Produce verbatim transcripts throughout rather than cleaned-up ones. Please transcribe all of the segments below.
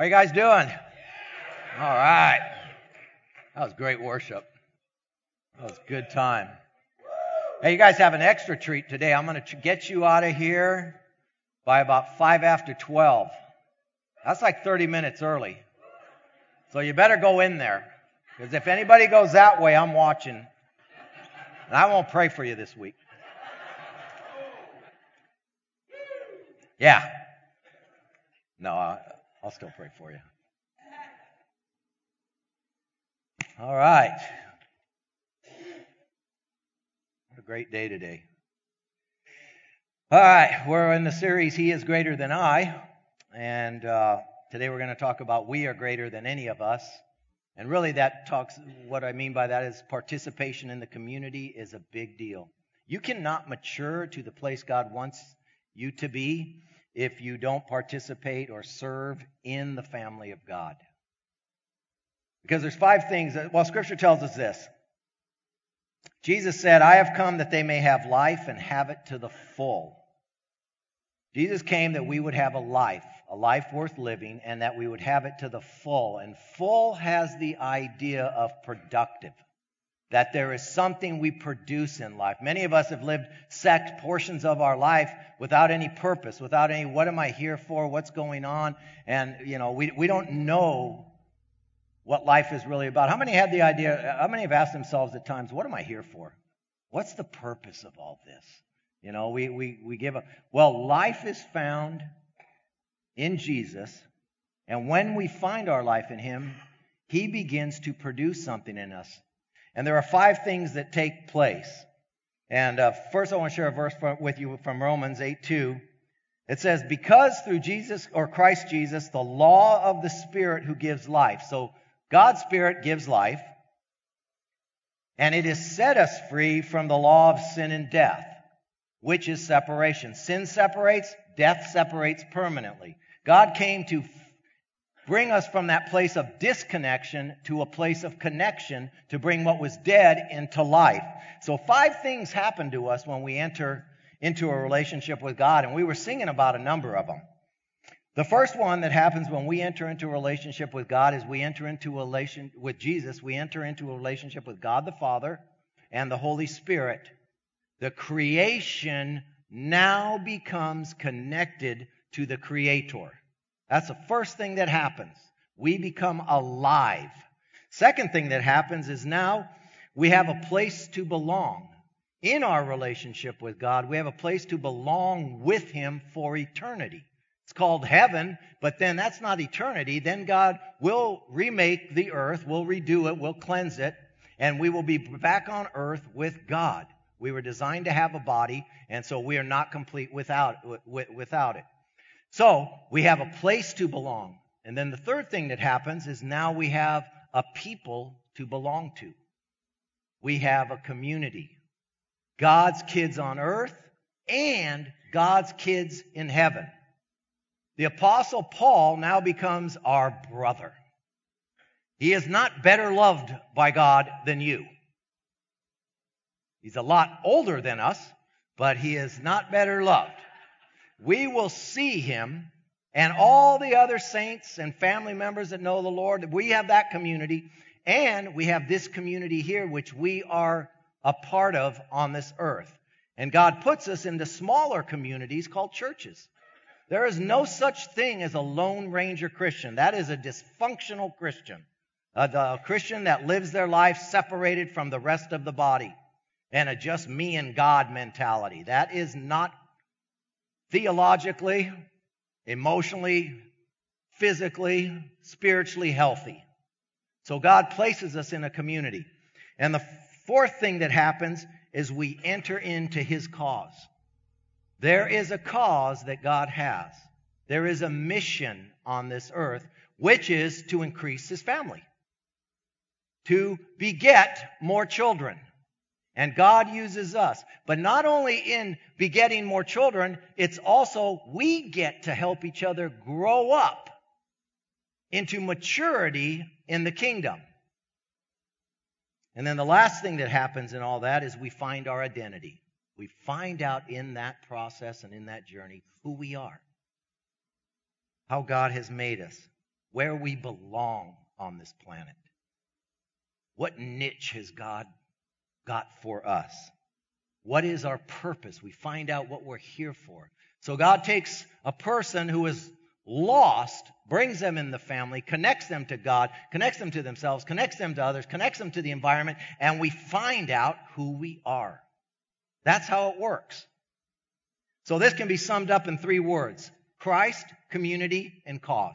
How you guys doing? All right. That was great worship. That was a good time. Hey, you guys have an extra treat today. I'm going to get you out of here by about five after twelve. That's like thirty minutes early. So you better go in there. Because if anybody goes that way, I'm watching. And I won't pray for you this week. Yeah. No, I'll still pray for you. All right. What a great day today. All right, we're in the series, He is Greater Than I. And uh, today we're going to talk about we are greater than any of us. And really that talks, what I mean by that is participation in the community is a big deal. You cannot mature to the place God wants you to be if you don't participate or serve in the family of God. Because there's five things, that, well, Scripture tells us this. Jesus said, I have come that they may have life and have it to the full. Jesus came that we would have a life, a life worth living, and that we would have it to the full. And full has the idea of productive, that there is something we produce in life. Many of us have lived set portions of our life without any purpose, without any, what am I here for, what's going on? And, you know, we, we don't know what life is really about. How many had the idea, how many have asked themselves at times, what am I here for? What's the purpose of all this? You know, we, we, we give up. Well, life is found in Jesus, and when we find our life in Him, He begins to produce something in us. And there are five things that take place. And uh, first I want to share a verse from, with you from Romans eight two. It says, because through Jesus, or Christ Jesus, the law of the Spirit who gives life. So God's Spirit gives life, and it has set us free from the law of sin and death, which is separation. Sin separates, death separates permanently. God came to bring us from that place of disconnection to a place of connection, to bring what was dead into life. So five things happen to us when we enter into a relationship with God, and we were singing about a number of them. The first one that happens when we enter into a relationship with God is we enter into a relation with Jesus. We enter into a relationship with God the Father and the Holy Spirit. The creation now becomes connected to the Creator. That's the first thing that happens. We become alive. Second thing that happens is now we have a place to belong. In our relationship with God, we have a place to belong with Him for eternity. It's called heaven, but then that's not eternity. Then God will remake the earth, will redo it, will cleanse it, and we will be back on earth with God. We were designed to have a body, and so we are not complete without, without it. So we have a place to belong. And then the third thing that happens is now we have a people to belong to. We have a community. God's kids on earth and God's kids in heaven. The Apostle Paul now becomes our brother. He is not better loved by God than you. He's a lot older than us, but he is not better loved. We will see him and all the other saints and family members that know the Lord. We have that community, and we have this community here, which we are a part of on this earth. And God puts us into smaller communities called churches. There is no such thing as a Lone Ranger Christian. That is a dysfunctional Christian. A, a Christian that lives their life separated from the rest of the body. And a just me and God mentality. That is not theologically, emotionally, physically, spiritually healthy. So God places us in a community. And the fourth thing that happens is we enter into His cause. There is a cause that God has. There is a mission on this earth, which is to increase His family, to beget more children. And God uses us. But not only in begetting more children, it's also we get to help each other grow up into maturity in the kingdom. And then the last thing that happens in all that is we find our identity. We find out in that process and in that journey who we are, how God has made us. where we belong on this planet. What niche has God got for us? What is our purpose? We find out what we're here for. So God takes a person who is lost, brings them in the family, connects them to God, connects them to themselves, connects them to others, connects them to the environment, and we find out who we are. That's how it works. So this can be summed up in three words: Christ, community, and cause.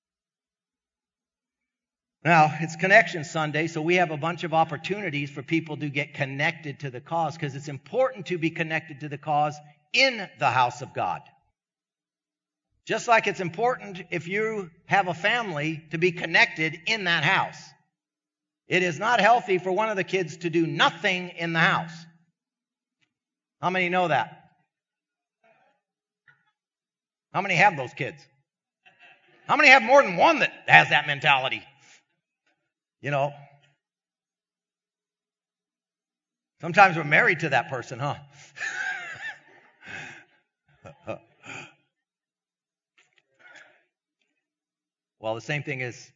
Now, it's Connection Sunday, so we have a bunch of opportunities for people to get connected to the cause, because it's important to be connected to the cause in the house of God. Just like it's important, if you have a family, to be connected in that house. It is not healthy for one of the kids to do nothing in the house. How many know that? How many have those kids? How many have more than one that has that mentality? You know, sometimes we're married to that person, huh? Well, the same thing is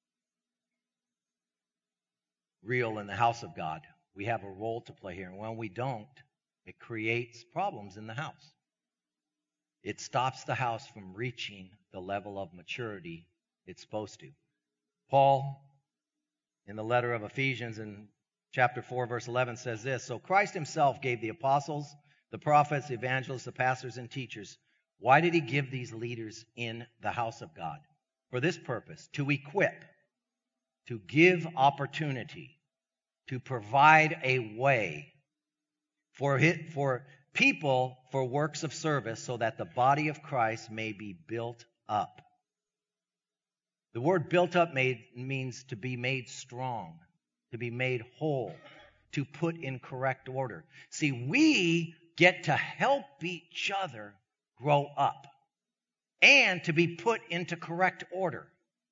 real in the house of God. We have a role to play here, and when we don't, it creates problems in the house. It stops the house from reaching the level of maturity it's supposed to. Paul, in the letter of Ephesians in chapter four, verse eleven, says this: So Christ himself gave the apostles, the prophets, the evangelists, the pastors, and teachers. Why did he give these leaders in the house of God? For this purpose: to equip, to give opportunity, to provide a way for it, for people for works of service, so that the body of Christ may be built up. The word built up made, means to be made strong, to be made whole, to put in correct order. See, we get to help each other grow up and to be put into correct order.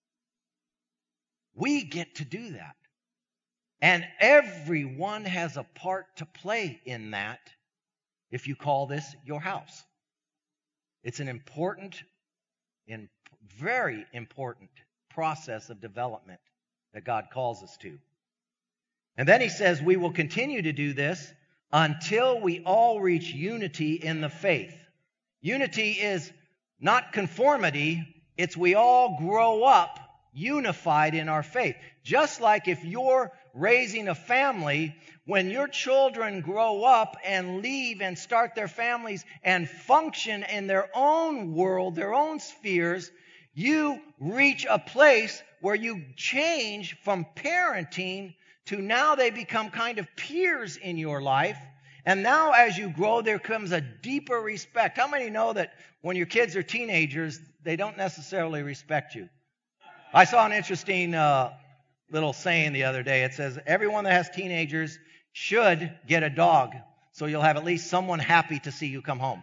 We get to do that. And everyone has a part to play in that, if you call this your house. It's an important, and very important process of development that God calls us to. And then he says we will continue to do this until we all reach unity in the faith. Unity is not conformity, it's we all grow up unified in our faith. Just like if you're raising a family, when your children grow up and leave and start their families and function in their own world, their own spheres, you reach a place where you change from parenting to now they become kind of peers in your life. And now as you grow, there comes a deeper respect. How many know that when your kids are teenagers, they don't necessarily respect you? I saw an interesting uh, little saying the other day. It says, everyone that has teenagers should get a dog, so you'll have at least someone happy to see you come home.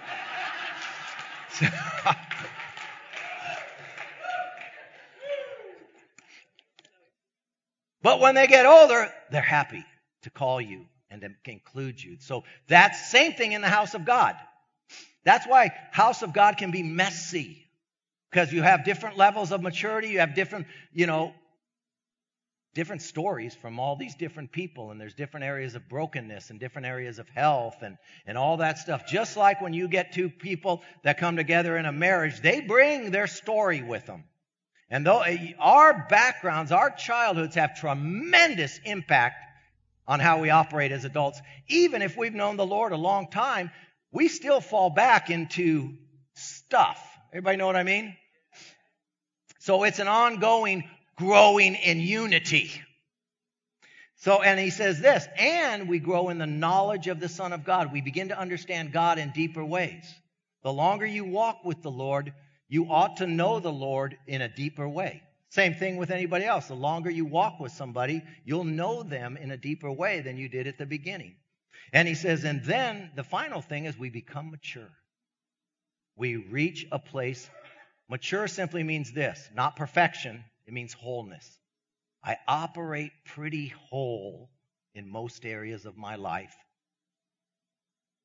But when they get older, they're happy to call you and to include you. So that's the same thing in the house of God. That's why house of God can be messy, because you have different levels of maturity. You have different, you know, different stories from all these different people, and there's different areas of brokenness and different areas of health and, and all that stuff. Just like when you get two people that come together in a marriage, they bring their story with them. And though our backgrounds, our childhoods have tremendous impact on how we operate as adults. Even if we've known the Lord a long time, we still fall back into stuff. Everybody know what I mean? So it's an ongoing growing in unity. So, and he says this, and we grow in the knowledge of the Son of God. We begin to understand God in deeper ways. The longer you walk with the Lord, you ought to know the Lord in a deeper way. Same thing with anybody else. The longer you walk with somebody, you'll know them in a deeper way than you did at the beginning. And he says, and then the final thing is we become mature. We reach a place. Mature simply means this, not perfection. It means wholeness. I operate pretty whole in most areas of my life.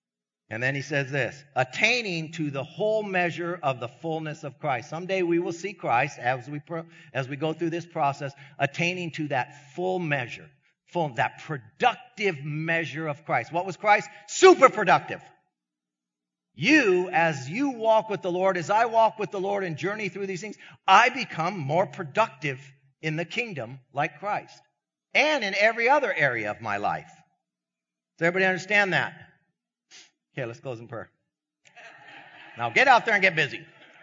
And then he says this, attaining to the whole measure of the fullness of Christ. Someday we will see Christ as we pro, as we go through this process, attaining to that full measure, full that productive measure of Christ. What was Christ? Super productive. You, as you walk with the Lord, as I walk with the Lord and journey through these things, I become more productive in the kingdom like Christ. And in every other area of my life. Does everybody understand that? Okay, let's close in prayer. Now get out there and get busy.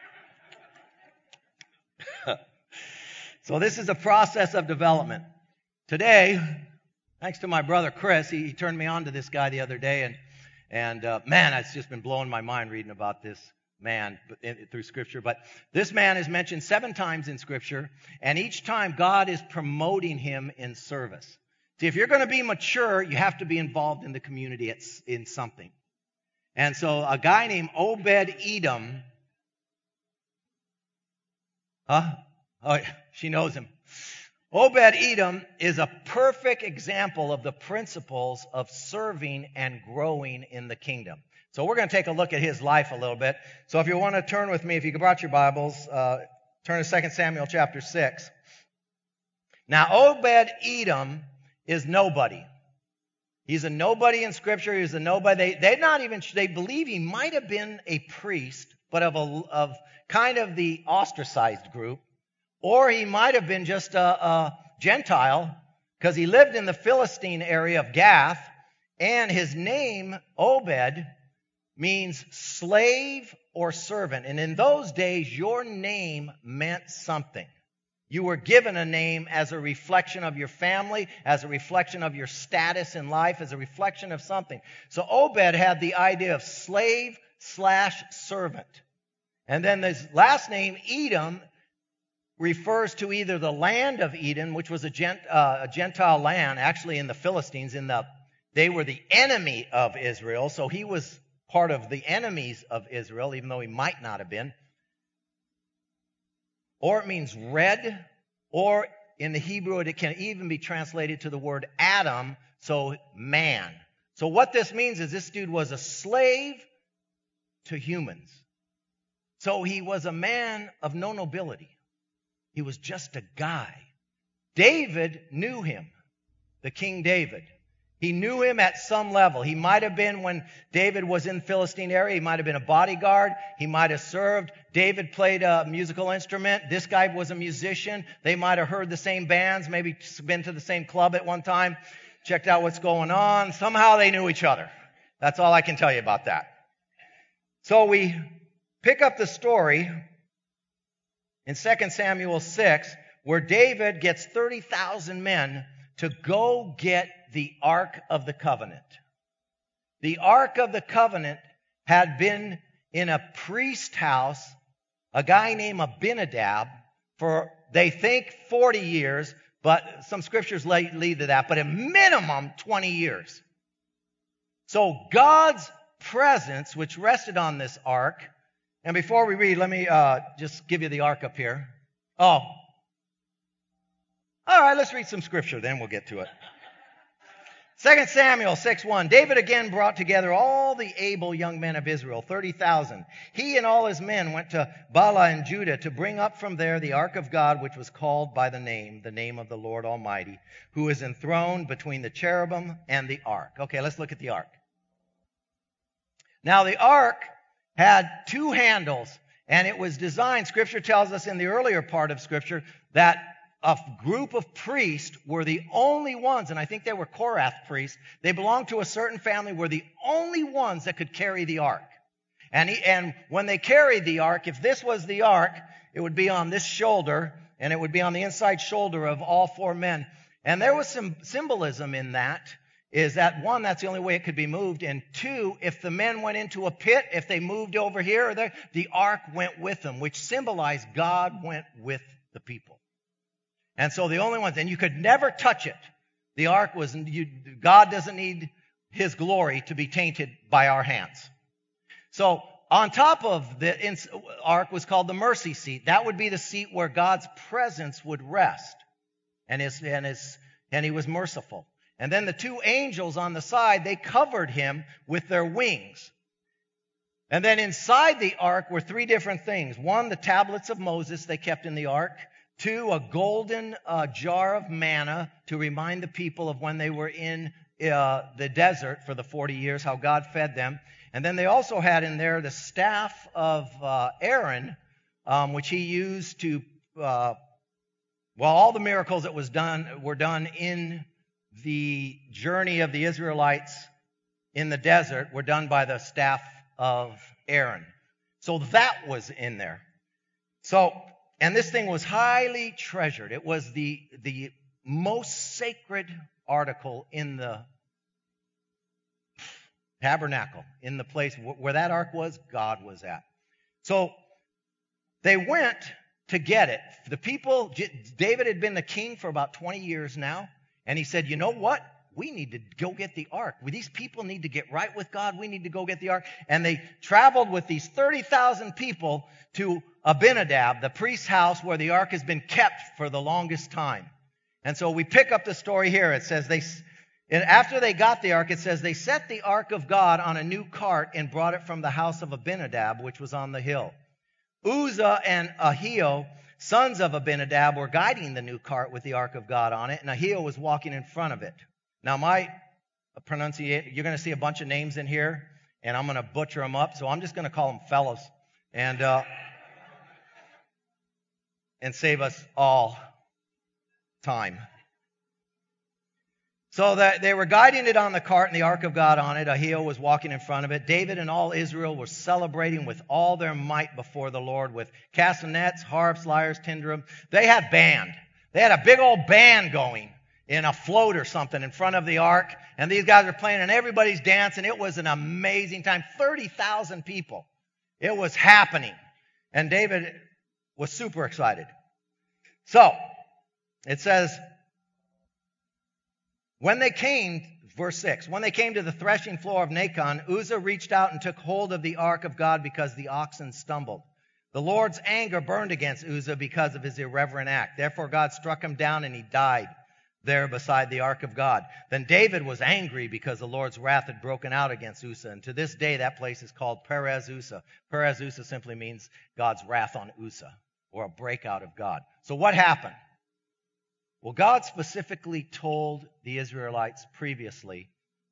So this is a process of development. Today, thanks to my brother Chris, he, he turned me on to this guy the other day, and and uh, man, it's just been blowing my mind reading about this man through Scripture. But this man is mentioned seven times in Scripture, and each time God is promoting him in service. See, if you're going to be mature, you have to be involved in the community in something. And so a guy named Obed-Edom, huh? Oh, she knows him. Obed-Edom is a perfect example of the principles of serving and growing in the kingdom. So we're going to take a look at his life a little bit. So if you want to turn with me, if you brought your Bibles, uh, turn to Second Samuel chapter six. Now Obed-Edom is nobody. He's a nobody in Scripture. He's a nobody. They, they're not even, they believe he might have been a priest, but of a, of kind of the ostracized group. Or he might have been just a, a Gentile, because he lived in the Philistine area of Gath, and his name, Obed, means slave or servant. And in those days, your name meant something. You were given a name as a reflection of your family, as a reflection of your status in life, as a reflection of something. So Obed had the idea of slave slash servant. And then his last name, Edom, refers to either the land of Edom, which was a, gent, uh, a Gentile land, actually in the Philistines. In the, they were the enemy of Israel, so he was part of the enemies of Israel, even though he might not have been. Or it means red, or in the Hebrew it can even be translated to the word Adam, so man. So what this means is this dude was a slave to humans. So he was a man of no nobility. He was just a guy. David knew him, the King David. He knew him at some level. He might have been, when David was in the Philistine area, he might have been a bodyguard. He might have served. David played a musical instrument. This guy was a musician. They might have heard the same bands, maybe been to the same club at one time, checked out what's going on. Somehow they knew each other. That's all I can tell you about that. So we pick up the story in Second Samuel six, where David gets thirty thousand men to go get the Ark of the Covenant. The Ark of the Covenant had been in a priest house, a guy named Abinadab, for, they think, forty years, but some scriptures lead to that, but a minimum twenty years. So God's presence, which rested on this ark, and before we read, let me uh, just give you the ark up here. Oh. All right, let's read some scripture, then we'll get to it. Second Samuel six one. David again brought together all the able young men of Israel, thirty thousand. He and all his men went to Bala in Judah to bring up from there the ark of God, which was called by the name, the name of the Lord Almighty, who is enthroned between the cherubim and the ark. Okay, let's look at the ark. Now the ark had two handles, and it was designed, Scripture tells us in the earlier part of Scripture, that a group of priests were the only ones, and I think they were Korath priests, they belonged to a certain family, were the only ones that could carry the ark. And, he, and when they carried the ark, if this was the ark, it would be on this shoulder, and it would be on the inside shoulder of all four men. And there was some symbolism in that, is that one, that's the only way it could be moved, and two, if the men went into a pit, if they moved over here or there, the ark went with them, which symbolized God went with the people. And so the only ones, and you could never touch it. The ark was, you, God doesn't need His glory to be tainted by our hands. So on top of the ark was called the mercy seat. That would be the seat where God's presence would rest, and his, and his, and He was merciful. And then the two angels on the side, they covered him with their wings. And then inside the ark were three different things. One, the tablets of Moses they kept in the ark. Two, a golden uh, jar of manna to remind the people of when they were in uh, the desert for the forty years, how God fed them. And then they also had in there the staff of uh, Aaron, um, which he used to, uh, well, all the miracles that was done were done in the journey of the Israelites in the desert were done by the staff of Aaron. So that was in there. So, and this thing was highly treasured. It was the, the most sacred article in the tabernacle, in the place where that ark was, God was at. So they went to get it. The people, David had been the king for about twenty years now, and he said, you know what? We need to go get the ark. These people need to get right with God. We need to go get the ark. And they traveled with these thirty thousand people to Abinadab, the priest's house where the ark has been kept for the longest time. And so we pick up the story here. It says they, and after they got the ark, it says they set the ark of God on a new cart and brought it from the house of Abinadab, which was on the hill. Uzzah and Ahio, sons of Abinadab, were guiding the new cart with the ark of God on it, and Ahio was walking in front of it. Now, my pronunciation, you're going to see a bunch of names in here, and I'm going to butcher them up, so I'm just going to call them fellows and uh, and save us all time. So that they were guiding it on the cart and the ark of God on it. Ahio was walking in front of it. David and all Israel were celebrating with all their might before the Lord with castanets, harps, lyres, timbrels. They had band. They had a big old band going in a float or something in front of the ark. And these guys are playing and everybody's dancing. It was an amazing time. thirty thousand people. It was happening. And David was super excited. So, it says, when they came, verse six, when they came to the threshing floor of Nacon, Uzzah reached out and took hold of the ark of God because the oxen stumbled. The Lord's anger burned against Uzzah because of his irreverent act. Therefore God struck him down and he died there beside the ark of God. Then David was angry because the Lord's wrath had broken out against Uzzah. And to this day that place is called Perez Uzzah. Perez Uzzah simply means God's wrath on Uzzah, or a breakout of God. So what happened? Well, God specifically told the Israelites previously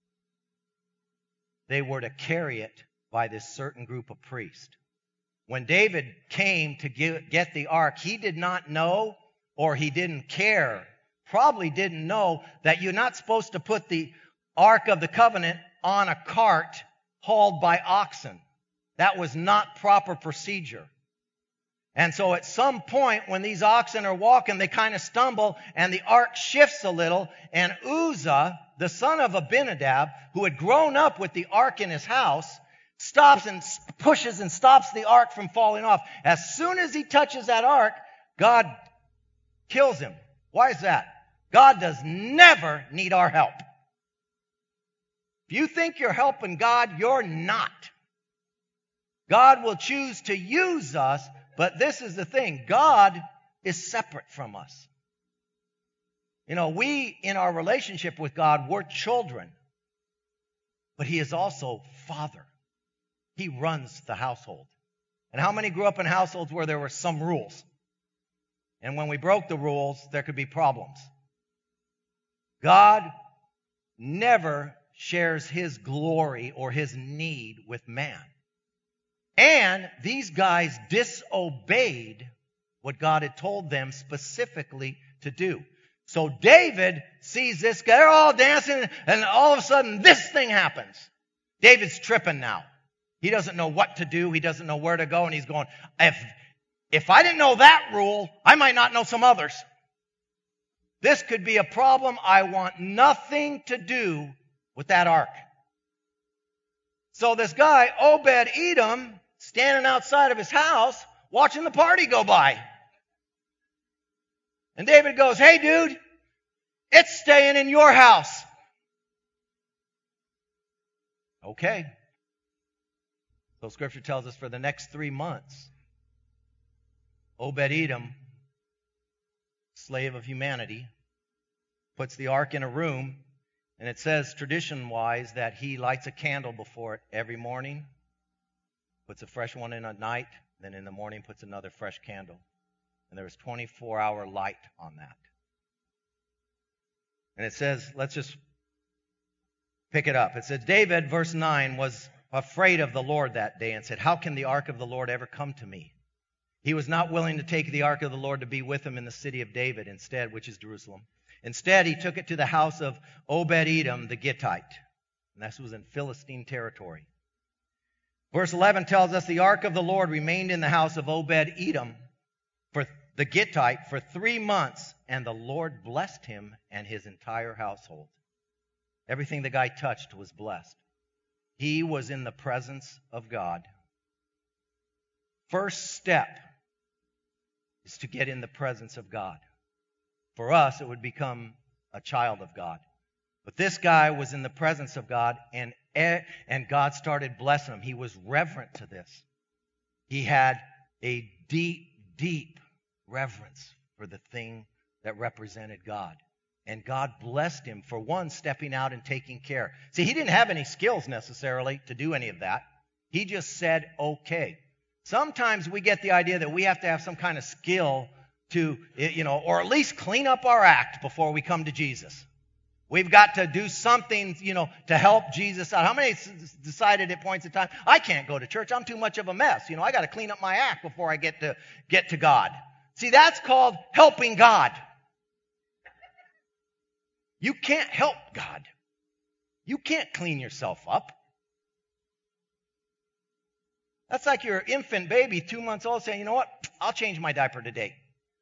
they were to carry it by this certain group of priests. When David came to get the ark, he did not know, or he didn't care, probably didn't know that you're not supposed to put the Ark of the Covenant on a cart hauled by oxen. That was not proper procedure. And so at some point when these oxen are walking, they kind of stumble and the ark shifts a little. And Uzzah, the son of Abinadab, who had grown up with the ark in his house, stops and pushes and stops the ark from falling off. As soon as he touches that ark, God kills him. Why is that? God does never need our help. If you think you're helping God, you're not. God will choose to use us, but this is the thing. God is separate from us. You know, we, in our relationship with God, we're children. But He is also Father. He runs the household. And how many grew up in households where there were some rules? And when we broke the rules, there could be problems. God never shares His glory or His need with man. And these guys disobeyed what God had told them specifically to do. So David sees this guy, they're all dancing, and all of a sudden this thing happens. David's tripping now. He doesn't know what to do. He doesn't know where to go. And he's going, if, if I didn't know that rule, I might not know some others. This could be a problem. I want nothing to do with that ark. So this guy, Obed-Edom, standing outside of his house, watching the party go by. And David goes, hey dude, it's staying in your house. Okay. So Scripture tells us for the next three months, Obed-Edom, slave of humanity, puts the ark in a room, and it says tradition-wise that he lights a candle before it every morning, puts a fresh one in at night, then in the morning puts another fresh candle. And there was twenty-four hour light on that. And it says, let's just pick it up. It says, David, verse nine, was afraid of the Lord that day and said, how can the ark of the Lord ever come to me? He was not willing to take the ark of the Lord to be with him in the city of David instead, which is Jerusalem. Instead, he took it to the house of Obed-Edom the Gittite. And this was in Philistine territory. Verse eleven tells us the ark of the Lord remained in the house of Obed-Edom for the Gittite for three months, and the Lord blessed him and his entire household. Everything the guy touched was blessed. He was in the presence of God. First step is to get in the presence of God. For us, it would become a child of God. But this guy was in the presence of God, and, and God started blessing him. He was reverent to this. He had a deep, deep reverence for the thing that represented God. And God blessed him for one, stepping out and taking care. See, he didn't have any skills necessarily to do any of that. He just said, okay. Sometimes we get the idea that we have to have some kind of skill to, you know, or at least clean up our act before we come to Jesus. We've got to do something, you know, to help Jesus out. How many decided at points in time, I can't go to church, I'm too much of a mess. You know, I got to clean up my act before I get to get to God. See, that's called helping God. You can't help God. You can't clean yourself up. That's like your infant baby, two months old, saying, you know what, I'll change my diaper today.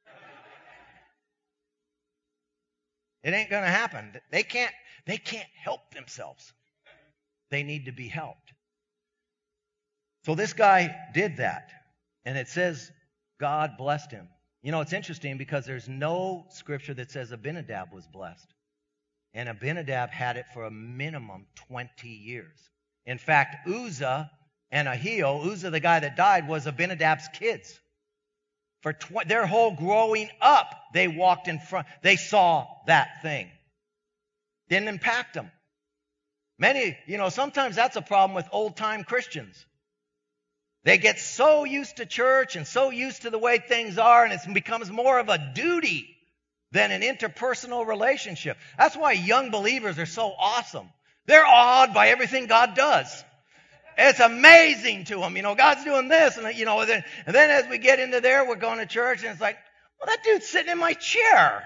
It ain't going to happen. They can't, they can't help themselves. They need to be helped. So this guy did that. And it says God blessed him. You know, it's interesting because there's no scripture that says Abinadab was blessed. And Abinadab had it for a minimum twenty years. In fact, Uzzah and Ahio, Uzzah, the guy that died, was Abinadab's kids. For tw- their whole growing up, they walked in front. They saw that thing. Didn't impact them. Many, you know, sometimes that's a problem with old-time Christians. They get so used to church and so used to the way things are, and it becomes more of a duty than an interpersonal relationship. That's why young believers are so awesome. They're awed by everything God does. It's amazing to them. You know, God's doing this. And, you know, and then, and then as we get into there, we're going to church, and it's like, well, that dude's sitting in my chair.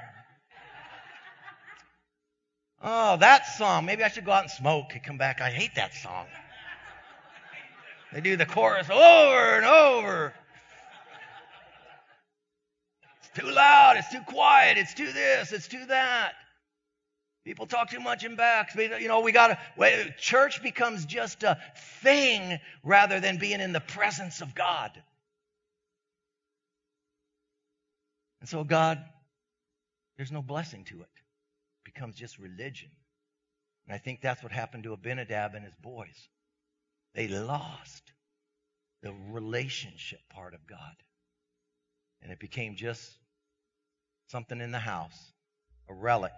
Oh, that song. Maybe I should go out and smoke and come back. I hate that song. They do the chorus over and over. It's too loud. It's too quiet. It's too this. It's too that. People talk too much in backs. You know, we got to, church becomes just a thing rather than being in the presence of God. And so God, there's no blessing to it. It becomes just religion. And I think that's what happened to Abinadab and his boys. They lost the relationship part of God. And it became just something in the house, a relic.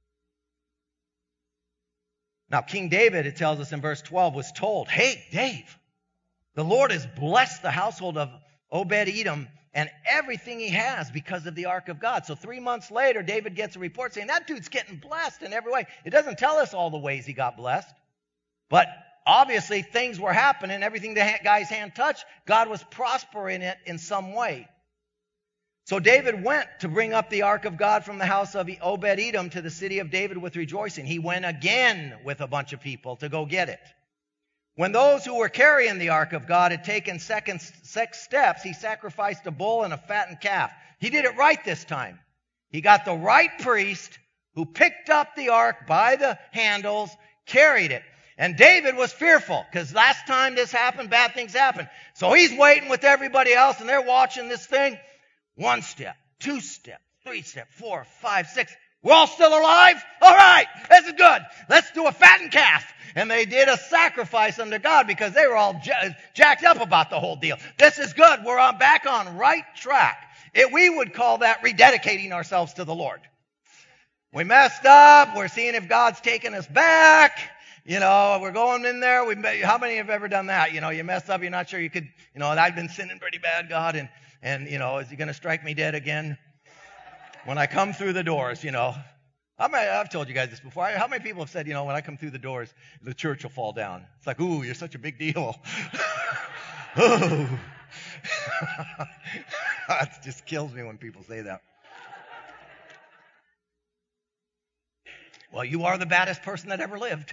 Now, King David, it tells us in verse twelve, was told, hey, Dave, the Lord has blessed the household of Obed-Edom and everything he has because of the ark of God. So three months later, David gets a report saying that dude's getting blessed in every way. It doesn't tell us all the ways he got blessed. But obviously, things were happening. Everything the guy's hand touched, God was prospering it in some way. So David went to bring up the ark of God from the house of Obed-Edom to the city of David with rejoicing. He went again with a bunch of people to go get it. When those who were carrying the ark of God had taken second, six steps, he sacrificed a bull and a fattened calf. He did it right this time. He got the right priest who picked up the ark by the handles, carried it. And David was fearful because last time this happened, bad things happened. So he's waiting with everybody else and they're watching this thing. One step, two step, three step, four, five, six. We're all still alive? All right, this is good. Let's do a fattened calf. And they did a sacrifice unto God because they were all j- jacked up about the whole deal. This is good. We're on back on right track. It, we would call that rededicating ourselves to the Lord. We messed up. We're seeing if God's taking us back. You know, we're going in there. We, how many have ever done that? You know, you mess up. You're not sure you could, you know, I've been sinning pretty bad, God. And, and you know, is he going to strike me dead again when I come through the doors, you know? How many, I've told you guys this before. How many people have said, you know, when I come through the doors, the church will fall down? It's like, ooh, you're such a big deal. Ooh. It just kills me when people say that. Well, you are the baddest person that ever lived.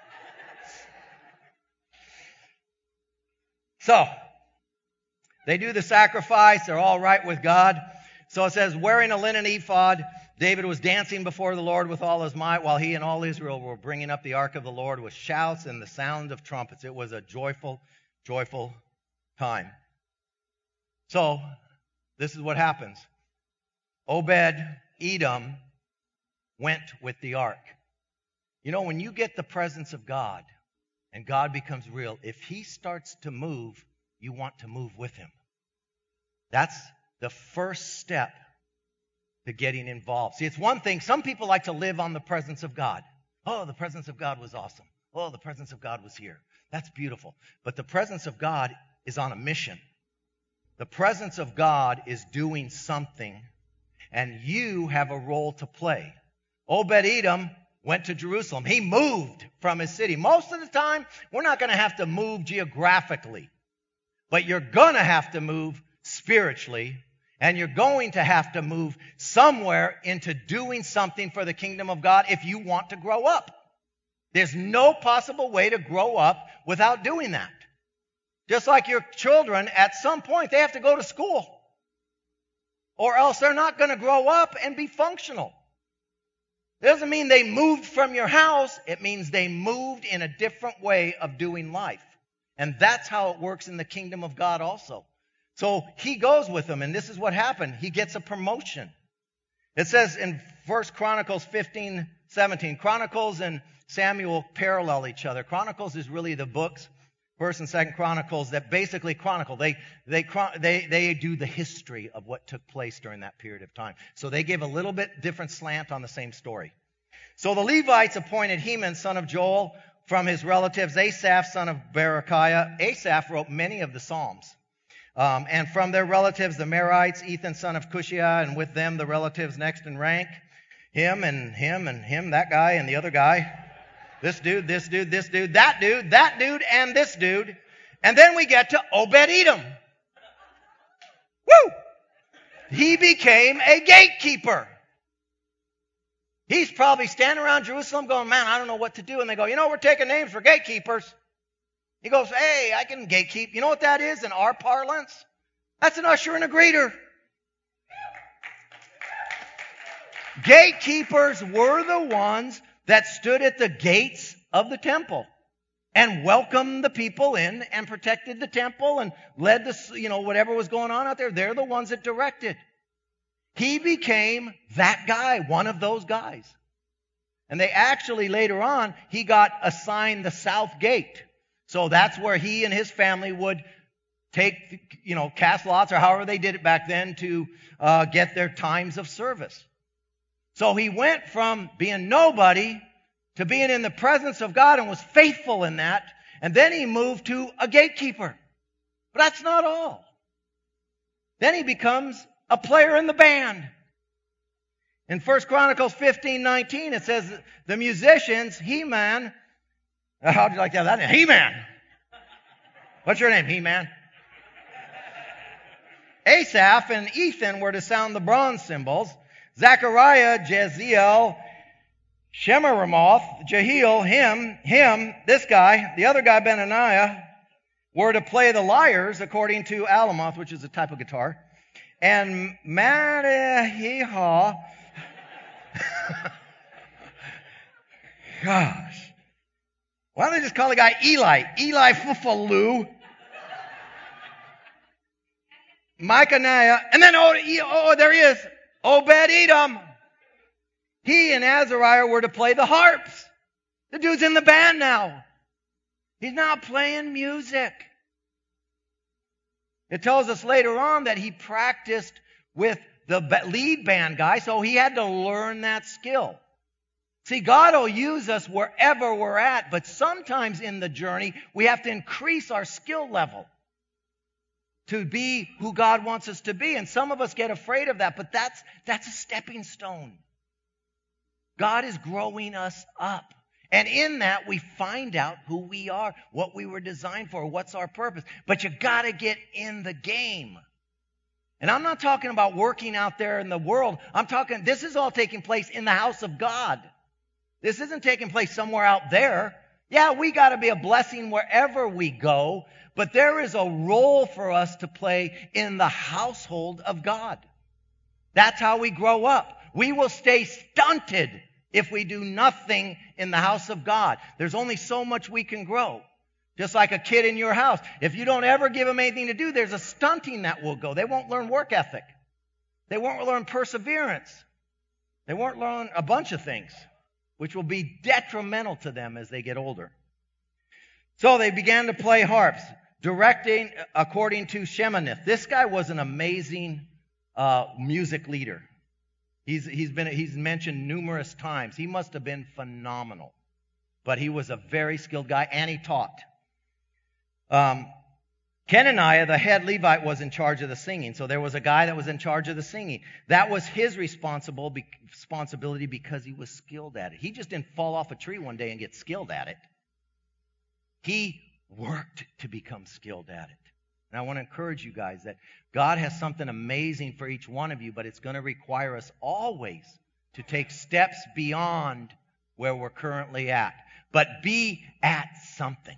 So, they do the sacrifice. They're all right with God. So it says, wearing a linen ephod, David was dancing before the Lord with all his might, while he and all Israel were bringing up the ark of the Lord with shouts and the sound of trumpets. It was a joyful, joyful time. So, this is what happens. Obed-Edom went with the ark. You know, when you get the presence of God and God becomes real, if he starts to move, you want to move with him. That's the first step to getting involved. See, it's one thing. Some people like to live on the presence of God. Oh, the presence of God was awesome. Oh, the presence of God was here. That's beautiful. But the presence of God is on a mission. The presence of God is doing something, and you have a role to play. Obed-Edom went to Jerusalem. He moved from his city. Most of the time, we're not going to have to move geographically, but you're going to have to move spiritually, and you're going to have to move somewhere into doing something for the kingdom of God if you want to grow up. There's no possible way to grow up without doing that. Just like your children, at some point, they have to go to school, or else they're not going to grow up and be functional. It doesn't mean they moved from your house. It means they moved in a different way of doing life. And that's how it works in the kingdom of God also. So he goes with them, and this is what happened. He gets a promotion. It says in First Chronicles fifteen seventeen, Chronicles and Samuel parallel each other. Chronicles is really the books, First and Second Chronicles, that basically chronicle. They, they, they, they do the history of what took place during that period of time. So they give a little bit different slant on the same story. So the Levites appointed Heman, son of Joel, from his relatives, Asaph, son of Berechiah. Asaph wrote many of the Psalms. Um, and from their relatives, the Merites, Ethan, son of Cushiah, and with them the relatives next in rank. Him and him and him, that guy and the other guy. This dude, this dude, this dude, that dude, that dude, and this dude. And then we get to Obed-Edom. Woo! He became a gatekeeper. He's probably standing around Jerusalem going, man, I don't know what to do. And they go, you know, we're taking names for gatekeepers. He goes, hey, I can gatekeep. You know what that is in our parlance? That's an usher and a greeter. Gatekeepers were the ones that stood at the gates of the temple and welcomed the people in and protected the temple and led the, you know, whatever was going on out there. They're the ones that directed. He became that guy, one of those guys. And they actually, later on, he got assigned the south gate. So that's where he and his family would take, you know, cast lots or however they did it back then to uh, get their times of service. So he went from being nobody to being in the presence of God and was faithful in that. And then he moved to a gatekeeper. But that's not all. Then he becomes a player in the band. In First Chronicles fifteen nineteen, it says the musicians, Heman. How'd you like to have that name? He-Man. What's your name, He-Man? Asaph and Ethan were to sound the bronze cymbals. Zechariah, Jeziel, Shemiramoth, Jehiel, him, him, this guy, the other guy, Benaniah, were to play the lyres according to Alamoth, which is a type of guitar. And Mattahihah, gosh. Why don't they just call the guy Eli? Eli Fufalu. Micaniah. And then, oh, oh, there he is. Obed-Edom. He and Azariah were to play the harps. The dude's in the band now. He's now playing music. It tells us later on that he practiced with the lead band guy, so he had to learn that skill. See, God will use us wherever we're at, but sometimes in the journey, we have to increase our skill level to be who God wants us to be. And some of us get afraid of that, but that's, that's a stepping stone. God is growing us up. And in that, we find out who we are, what we were designed for, what's our purpose. But you got to get in the game. And I'm not talking about working out there in the world. I'm talking, this is all taking place in the house of God. This isn't taking place somewhere out there. Yeah, we got to be a blessing wherever we go, but there is a role for us to play in the household of God. That's how we grow up. We will stay stunted if we do nothing in the house of God. There's only so much we can grow. Just like a kid in your house. If you don't ever give them anything to do, there's a stunting that will go. They won't learn work ethic. They won't learn perseverance. They won't learn a bunch of things, which will be detrimental to them as they get older. So they began to play harps, directing according to Shemanith. This guy was an amazing uh, music leader. He's, he's been he's mentioned numerous times. He must have been phenomenal. But he was a very skilled guy, and he taught. Um, Kenaniah, the head Levite, was in charge of the singing. So there was a guy that was in charge of the singing. That was his responsible be, responsibility because he was skilled at it. He just didn't fall off a tree one day and get skilled at it. He worked to become skilled at it. And I want to encourage you guys that God has something amazing for each one of you, but it's going to require us always to take steps beyond where we're currently at. But be at something.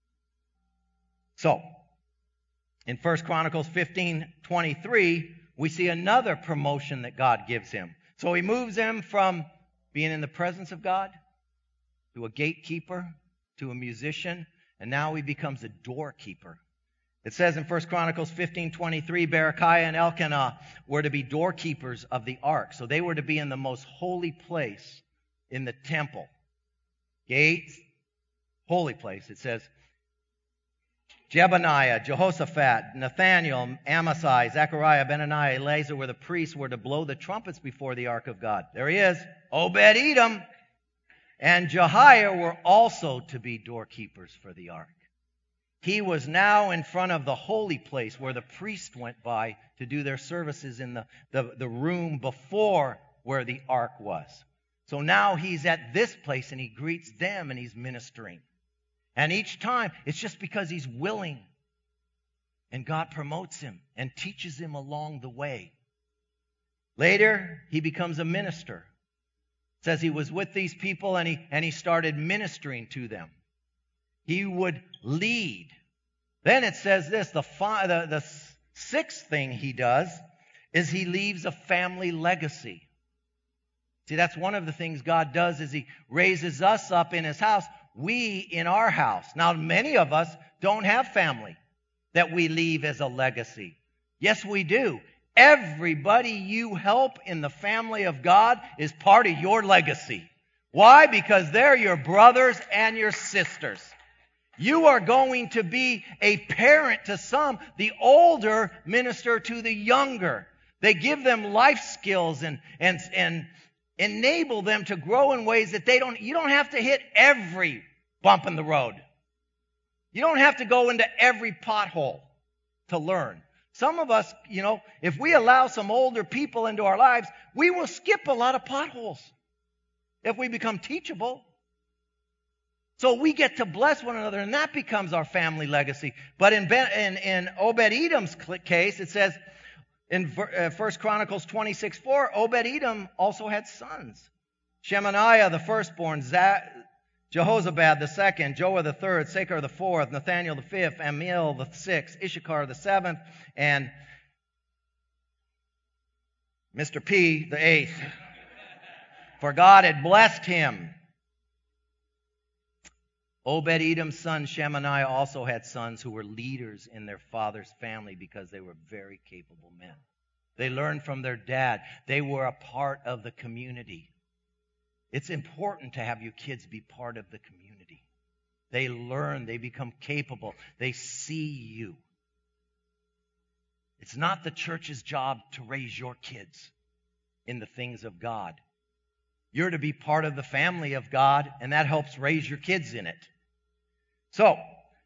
So, in First Chronicles fifteen twenty-three, we see another promotion that God gives him. So he moves him from being in the presence of God to a gatekeeper, to a musician, and now he becomes a doorkeeper. It says in First Chronicles fifteen twenty-three, Berechiah and Elkanah were to be doorkeepers of the ark. So they were to be in the most holy place in the temple. Gates, holy place. It says Jebaniah, Jehoshaphat, Nathaniel, Amasai, Zechariah, Benaniah, Eleazar were the priests were to blow the trumpets before the ark of God. There he is. Obed-Edom and Jehiah were also to be doorkeepers for the ark. He was now in front of the holy place where the priests went by to do their services in the, the, the room before where the ark was. So now he's at this place and he greets them and he's ministering. And each time, it's just because he's willing. And God promotes him and teaches him along the way. Later, he becomes a minister. It says he was with these people and he, and he started ministering to them. He would lead. Then it says this, the, fi- the, the sixth thing he does is he leaves a family legacy. See, that's one of the things God does is he raises us up in his house, we in our house. Now, many of us don't have family that we leave as a legacy. Yes, we do. Everybody you help in the family of God is part of your legacy. Why? Because they're your brothers and your sisters. You are going to be a parent to some. The older minister to the younger. They give them life skills and, and, and enable them to grow in ways that they don't, you don't have to hit every bump in the road. You don't have to go into every pothole to learn. Some of us, you know, if we allow some older people into our lives, we will skip a lot of potholes if we become teachable. So we get to bless one another, and that becomes our family legacy. But in, ben, in, in Obed-Edom's case, it says in First Chronicles twenty-six four, Obed-Edom also had sons. Shemaniah the firstborn, Jehozabad the second, Joah the third, Sakar the fourth, Nathaniel the fifth, Amiel the sixth, Issachar the seventh, and Mister P the eighth. For God had blessed him. Obed-Edom's son Shemaniah also had sons who were leaders in their father's family because they were very capable men. They learned from their dad. They were a part of the community. It's important to have your kids be part of the community. They learn. They become capable. They see you. It's not the church's job to raise your kids in the things of God. You're to be part of the family of God, and that helps raise your kids in it. So,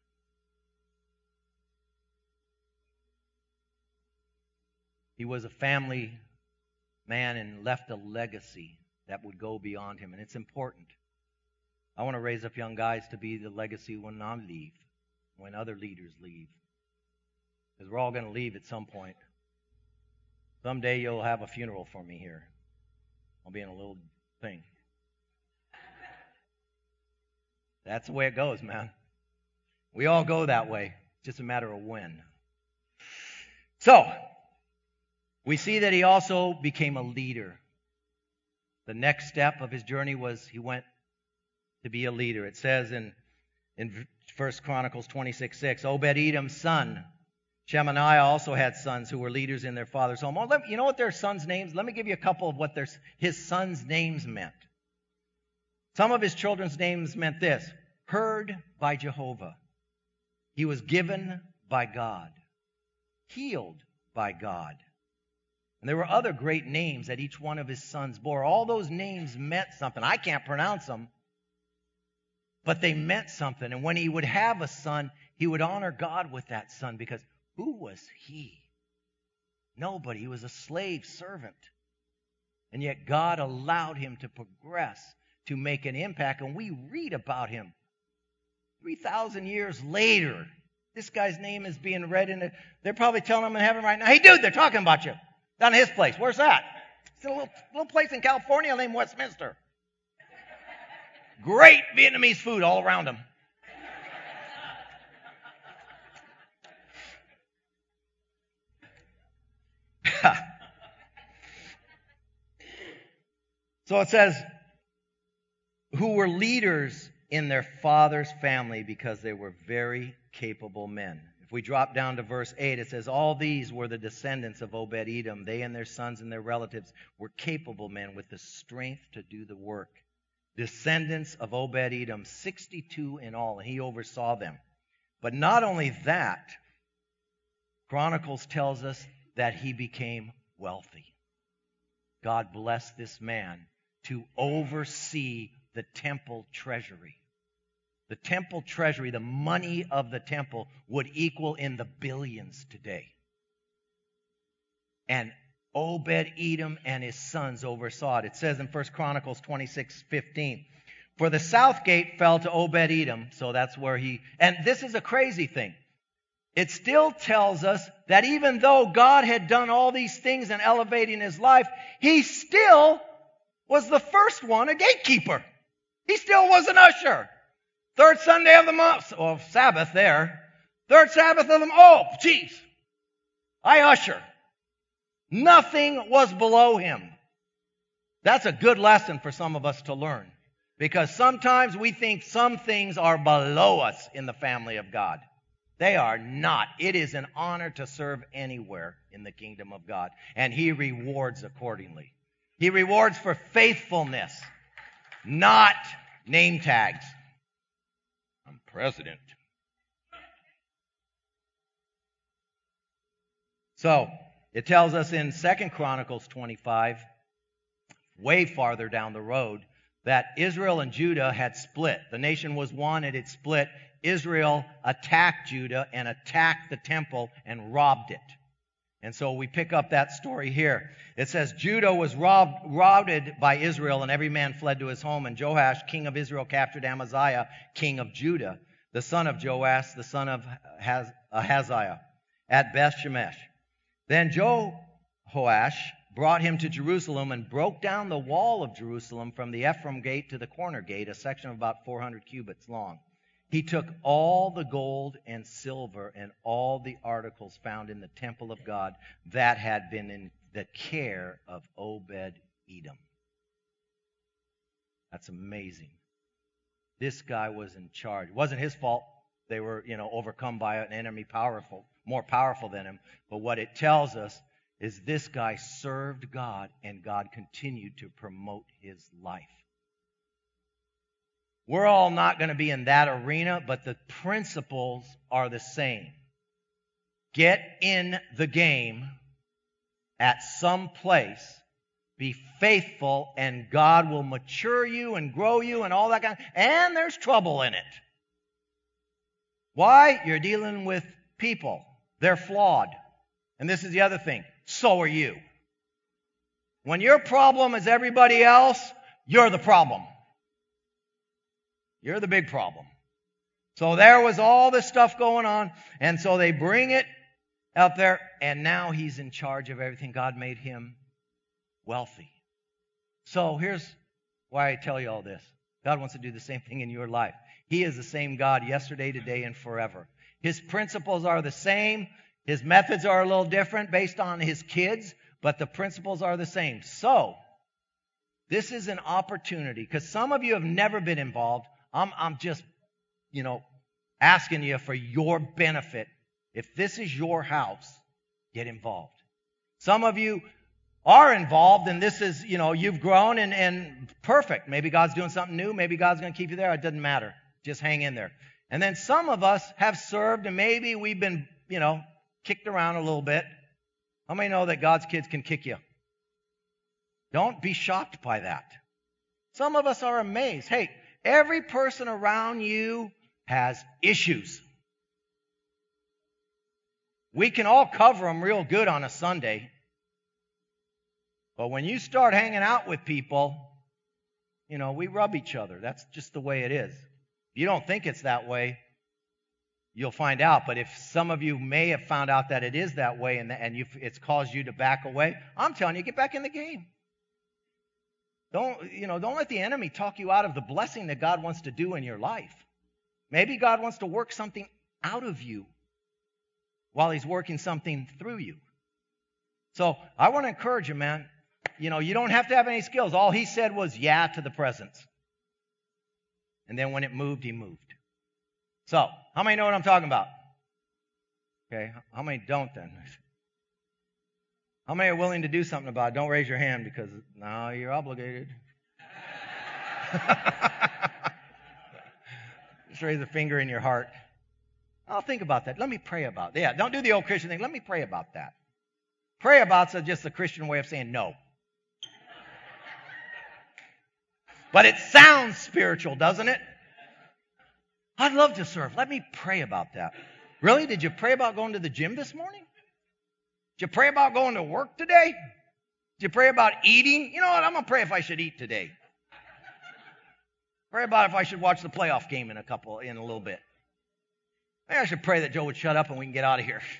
he was a family man and left a legacy that would go beyond him, and it's important. I want to raise up young guys to be the legacy when I leave, when other leaders leave. Because we're all going to leave at some point. Someday you'll have a funeral for me here. I'll be in a little thing. That's the way it goes, man. We all go that way. It's just a matter of when. So, we see that he also became a leader. The next step of his journey was he went to be a leader. It says in, in First Chronicles twenty-six six, Obed-Edom's son, Shemaiah, also had sons who were leaders in their father's home. Oh, let, you know what their sons' names? Let me give you a couple of what their, his sons' names meant. Some of his children's names meant this: heard by Jehovah. He was given by God. Healed by God. And there were other great names that each one of his sons bore. All those names meant something. I can't pronounce them, but they meant something. And when he would have a son, he would honor God with that son, because who was he? Nobody. He was a slave servant. And yet God allowed him to progress, to make an impact. And we read about him three thousand years later. This guy's name is being read in it. They're probably telling him in heaven right now, hey, dude, they're talking about you. Down at his place. Where's that? It's a little, little place in California named Westminster. Great Vietnamese food all around him. So it says, who were leaders in their father's family because they were very capable men. If we drop down to verse eight, it says, all these were the descendants of Obed-Edom. They and their sons and their relatives were capable men with the strength to do the work. Descendants of Obed-Edom, sixty-two in all, and he oversaw them. But not only that, Chronicles tells us that he became wealthy. God blessed this man to oversee the temple treasury. The temple treasury, the money of the temple, would equal in the billions today. And Obed-Edom and his sons oversaw it. It says in First Chronicles twenty-six fifteen, for the south gate fell to Obed-Edom, so that's where he... And this is a crazy thing. It still tells us that even though God had done all these things in elevating his life, he still was the first one, a gatekeeper. He still was an usher. Third Sunday of the month, or Sabbath there. Third Sabbath of the month. Oh, geez. I usher. Nothing was below him. That's a good lesson for some of us to learn. Because sometimes we think some things are below us in the family of God. They are not. It is an honor to serve anywhere in the kingdom of God. And he rewards accordingly. He rewards for faithfulness, not name tags. I'm president. So, it tells us in Second Chronicles twenty-five, way farther down the road, that Israel and Judah had split. The nation was one, and it split. Israel attacked Judah and attacked the temple and robbed it. And so we pick up that story here. It says, Judah was robbed, routed by Israel, and every man fled to his home. And Joash, king of Israel, captured Amaziah, king of Judah, the son of Joash, the son of Ahaziah, at Beth-Shemesh. Then Jehoash brought him to Jerusalem and broke down the wall of Jerusalem from the Ephraim gate to the corner gate, a section of about four hundred cubits long. He took all the gold and silver and all the articles found in the temple of God that had been in the care of Obed-Edom. That's amazing. This guy was in charge. It wasn't his fault. They were, you know, overcome by an enemy powerful, more powerful than him. But what it tells us is this guy served God, and God continued to promote his life. We're all not going to be in that arena, but the principles are the same. Get in the game at some place, Be faithful, and God will mature you and grow you and all that kind of, and there's trouble in it. Why? You're dealing with people. They're flawed. And this is the other thing. So are you. When your problem is everybody else, you're the problem. You're the big problem. So there was all this stuff going on, and so they bring it out there, and now he's in charge of everything. God made him wealthy. So here's why I tell you all this. God wants to do the same thing in your life. He is the same God yesterday, today, and forever. His principles are the same. His methods are a little different based on his kids, but the principles are the same. So this is an opportunity, because some of you have never been involved. I'm, I'm just, you know, asking you for your benefit. If this is your house, get involved. Some of you are involved, and this is, you know, you've grown and, and perfect. Maybe God's doing something new. Maybe God's going to keep you there. It doesn't matter. Just hang in there. And then some of us have served, and maybe we've been, you know, kicked around a little bit. How many know that God's kids can kick you? Don't be shocked by that. Some of us are amazed. Hey, every person around you has issues. We can all cover them real good on a Sunday. But when you start hanging out with people, you know, we rub each other. That's just the way it is. If you don't think it's that way, you'll find out. But if some of you may have found out that it is that way, and, and you've, it's caused you to back away, I'm telling you, get back in the game. Don't, you know, don't let the enemy talk you out of the blessing that God wants to do in your life. Maybe God wants to work something out of you while he's working something through you. So I want to encourage you, man. You know, you don't have to have any skills. All he said was yeah to the presence. And then when it moved, he moved. So, how many know what I'm talking about? Okay, how many don't then? How many are willing to do something about it? Don't raise your hand because, no, you're obligated. Just raise a finger in your heart. I'll think about that. Let me pray about it. Yeah, don't do the old Christian thing. Let me pray about that. Pray about's just the Christian way of saying no. But it sounds spiritual, doesn't it? I'd love to serve. Let me pray about that. Really? Did you pray about going to the gym this morning? Did you pray about going to work today? Did you pray about eating? You know what? I'm going to pray if I should eat today. Pray about if I should watch the playoff game in a couple, in a little bit. Maybe I should pray that Joe would shut up and we can get out of here.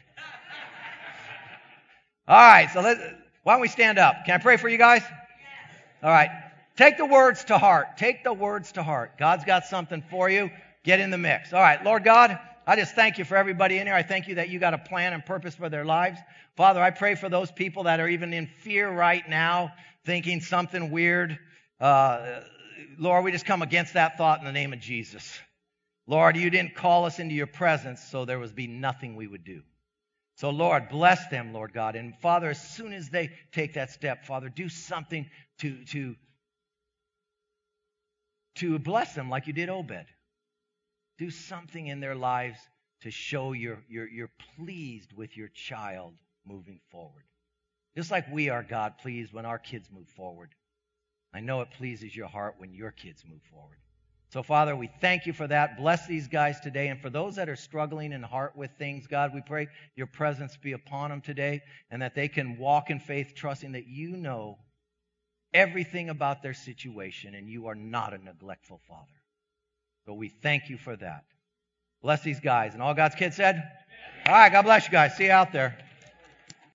All right, so let's, why don't we stand up? Can I pray for you guys? All right. Take the words to heart. Take the words to heart. God's got something for you. Get in the mix. All right, Lord God, I just thank you for everybody in here. I thank you that you got a plan and purpose for their lives. Father, I pray for those people that are even in fear right now, thinking something weird. Uh, Lord, we just come against that thought in the name of Jesus. Lord, you didn't call us into your presence, so there would be nothing we would do. So, Lord, bless them, Lord God. And, Father, as soon as they take that step, Father, do something to, to, to bless them like you did Obed. Do something in their lives to show you're, you're, you're pleased with your child moving forward. Just like we are, God, pleased when our kids move forward. I know it pleases your heart when your kids move forward. So, Father, we thank you for that. Bless these guys today. And for those that are struggling in heart with things, God, we pray your presence be upon them today and that they can walk in faith, trusting that you know everything about their situation and you are not a neglectful Father. So we thank you for that. Bless these guys. And all God's kids said? All right, God bless you guys. See you out there.